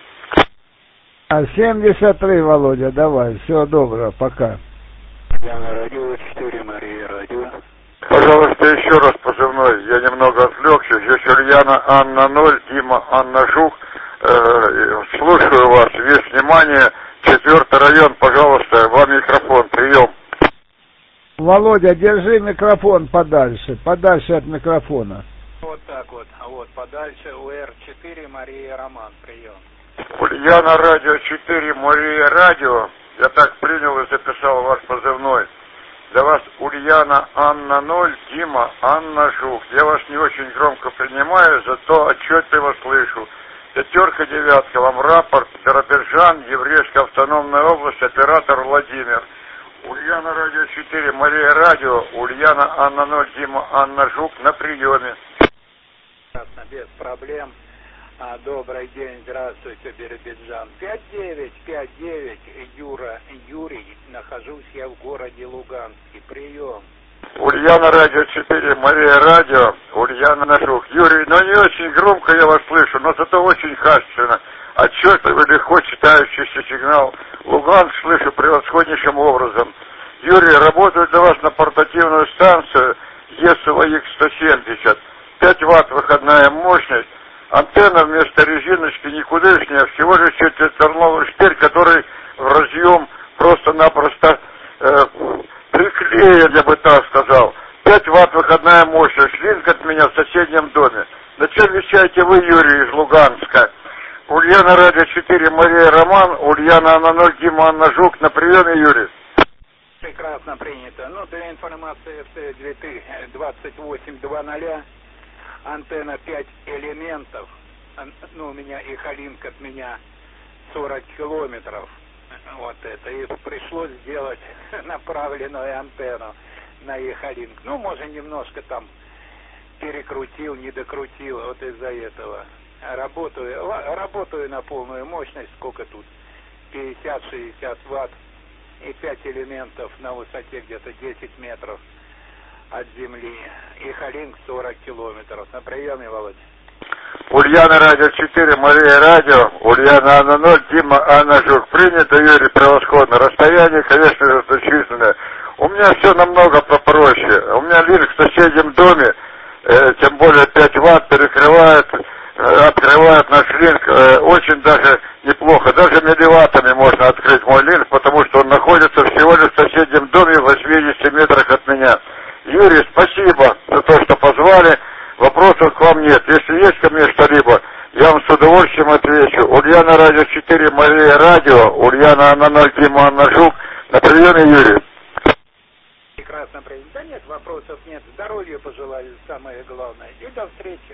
А семьдесят три, Володя, давай. Всего доброго, пока. Я на радио четыре, Мария, радио. Пожалуйста, еще раз позывной. Я немного отвлекся. Здесь Ульяна Анна ноль, Дима Анна Жук. Э, слушаю вас. Весь внимание. Четвертый район, пожалуйста, вам микрофон. Володя, держи микрофон подальше, подальше от микрофона. Вот так вот, а вот подальше у Р четыре Мария Роман, прием. Ульяна Радио четыре, Мария Радио. Я так принял и записал ваш позывной. Для вас Ульяна Анна ноль, Дима Анна Жук. Я вас не очень громко принимаю, зато отчетливо слышу. Пятерка, девятка, вам рапорт. Биробиджан, Еврейская автономная область, оператор Владимир. Ульяна Радио четыре, Мария Радио, Ульяна Анна ноль, Дима Анна Жук на приеме. Без проблем. А, добрый день, здравствуйте, Биробиджан. пять девять пять девять, Юра, Юрий, нахожусь я в городе Луганске. Прием. Ульяна Радио четыре, Мария Радио, Ульяна Жук. Юрий, ну не очень громко я вас слышу, но зато очень качественно. Отчетливо, легко читающийся сигнал. Луганск слышу превосходнейшим образом. Юрий, работаю для вас на портативную станцию ЕСВ сто семьдесят. пять ватт выходная мощность. Антенна вместо резиночки никудышняя, всего лишь четырехторновый штырь, который в разъем просто-напросто э, приклеен, я бы так сказал. пять ватт выходная мощность, линк от меня в соседнем доме. На чем вещаете вы, Юрий, из Луганска? Ульяна Радио четыре, Мария Роман, Ульяна Анна ноль, Дима Анна Жук. На приеме, Юрий. Прекрасно принято. Ну, для информации, в двадцать восемь двадцать антенна пять элементов. Ну, у меня и Халинк от меня сорок километров. Вот это. И пришлось сделать направленную антенну на Ехалинк. Ну, может, немножко там перекрутил, не докрутил. Вот из-за этого. Работаю, работаю на полную мощность. Сколько тут? пятьдесят-шестьдесят ватт. И пять элементов на высоте где-то десять метров от земли. И Халинк сорок километров. На приеме, Володя. Ульяна Радио четыре, Мария Радио, Ульяна Анна ноль, Дима Анна Жук. Принято, Юрий, превосходно. Расстояние, конечно же, значительное. У меня все намного попроще. У меня линк в соседнем доме, э, тем более пять ватт, перекрывает, э, открывает наш линк э, очень даже неплохо. Даже милливаттами можно открыть мой линк, потому что он находится всего лишь в соседнем доме в восьмидесяти метрах от меня. Юрий, спасибо за то, что позвали. Вопросов к вам нет. Если есть ко мне что-либо, я вам с удовольствием отвечу. Ульяна Радио четыре, Мария Радио, Ульяна Анна ноль, Дима Анна Жук. На приеме, Юрий. Прекрасно принято. Да нет, вопросов нет. Здоровья пожелаю, самое главное. И до встречи.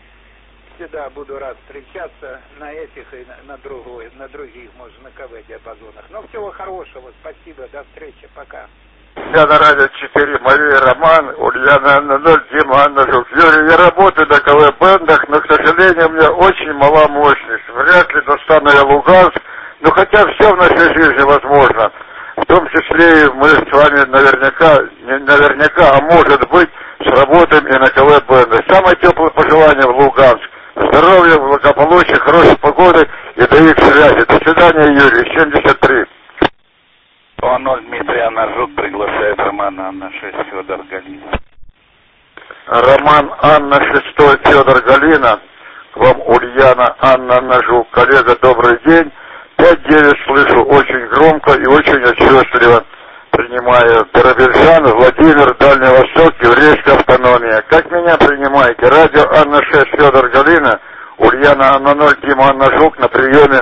Всегда буду рад встречаться на этих и на, на другой, на других, может, на КВ-диапазонах. Но всего хорошего. Спасибо. До встречи. Пока. Ульяна Радио четыре, Мария Роман, Ульяна Анна ноль, Дима Анна Жук. Юрий, я работаю на КВ-бендах, но, к сожалению, у меня очень мала мощность. Вряд ли достану я Луганск, но хотя все в нашей жизни возможно. В том числе и мы с вами наверняка, не наверняка, а может быть, сработаем и на КВ-бендах. Самое теплое пожелание в Луганск. Здоровья, благополучия, хорошей погоды и до их связи. До свидания, Юрий, семьдесят три. О ноль, Дмитрий Анна Жук приглашает Романа Анна шесть, Федор Галина. Роман Анна шесть, Федор Галина. К вам Ульяна Анна Анна Жук. Коллега, добрый день. пять девять слышу очень громко и очень отчетливо. Принимаю Биробиджан, Владимир, Дальний Восток, Еврейская автономия. Как меня принимаете? Радио Анна шесть, Федор Галина. Ульяна Анна ноль, Дима Анна Жук на приеме.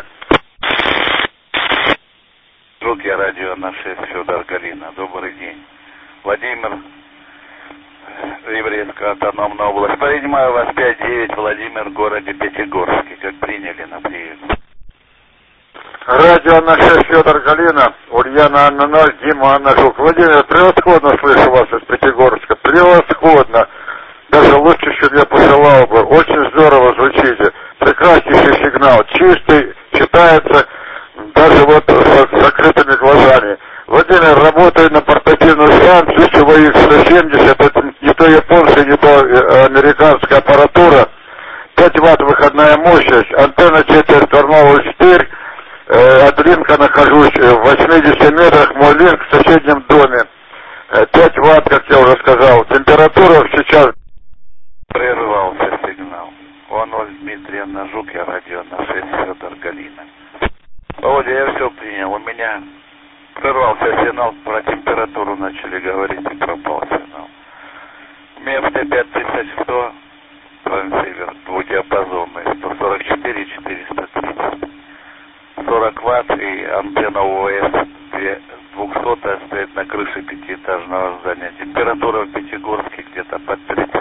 Жук, я радио Анна шесть, Федор Галина. Добрый день. Владимир, Еврейская автономная область. Принимаю вас пять девять, Владимир, в городе Пятигорске. Как приняли на прием. Радио Анна шесть, Федор Галина, Ульяна Анна ноль, Дима Анна Жук. Владимир, превосходно слышу вас из Пятигорска. Превосходно. Даже лучше, чем я пожелал бы. Очень здорово звучите. Прекраснейший сигнал. Чистый, читается даже вот с закрытыми глазами. Владимир, работаю на портативную станцию СВХ сто семьдесят. Это не то японская, не то американская аппаратура. пять ватт выходная мощность. Антенна четырехторновый штырь. От линка нахожусь в восьмидесяти метрах. Мой линк в соседнем доме. пять ватт, как я уже сказал. Температура сейчас... Прервался сигнал. О ноль, Дмитрий Анна Жук, я радио Анна шесть, Федор Галина. Володя, я все принял. У меня прервался сигнал, про температуру начали говорить и пропал сигнал. Место пять тысяч сто, трансивер, двудиапазонный, сто сорок четыре четыреста тридцать. сорок ватт и антенна ОВС двухсотая стоит на крыше пятиэтажного здания. Температура в Пятигорске где-то под тридцать.